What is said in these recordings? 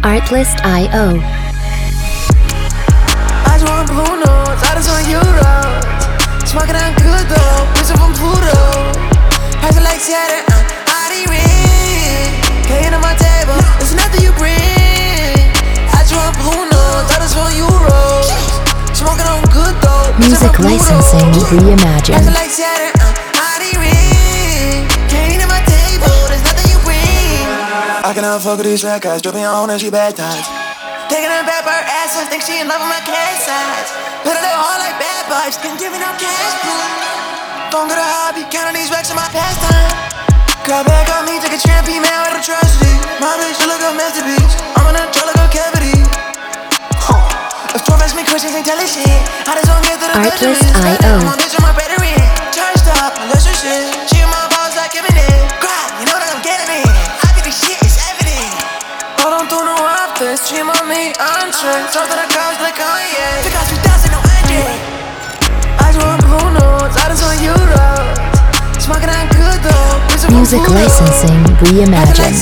Artlist.io. I just want blue notes, I just want euros. Smoking on good though, whistle from Pluto. Price like Saturn, I ring. K on my table, there's nothing you bring. I just want blue notes, I just want euros. Smoking on good though, Music licensing reimagined. Price like Saturn, I ring. K on my table, there's nothing you bring. I cannot fuck with these red guys, dripping on and she baptized. Taking her back by her ass, I think she in love with my cash size. Put her little hard like bad vibes, been giving up cash, bro. Don't get a hobby, counting these racks in my pastime. Got back on me, take a champion, man, with a tragedy. My bitch, you look a masterpiece. I'm in a draw like a cavity. If 12 ask me questions, ain't telling shit. I just don't get to the Artlist.io. I'm a bitch on my battery. Charged up, let's just shit. She in my balls like Eminem. Cry, you know that I'm getting it. I think this shit is evident. I don't do no after, stream on me, entree. Talk to the couch like Kanye. Pick out 2000, no Andre. I just want blue notes, I just want euros. Smoking on good though. Music licensing reimagined.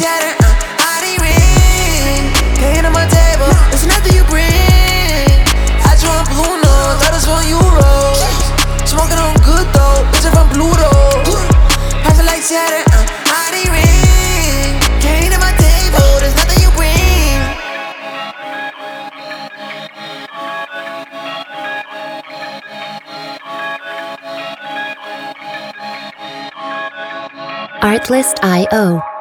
K on my table, there's nothing you bring. I just want blue notes, I just want euros. Smoking on good though, bitch from Pluto. Passing like Saturn, I ring. K on my table, there's nothing you bring. Artlist.io.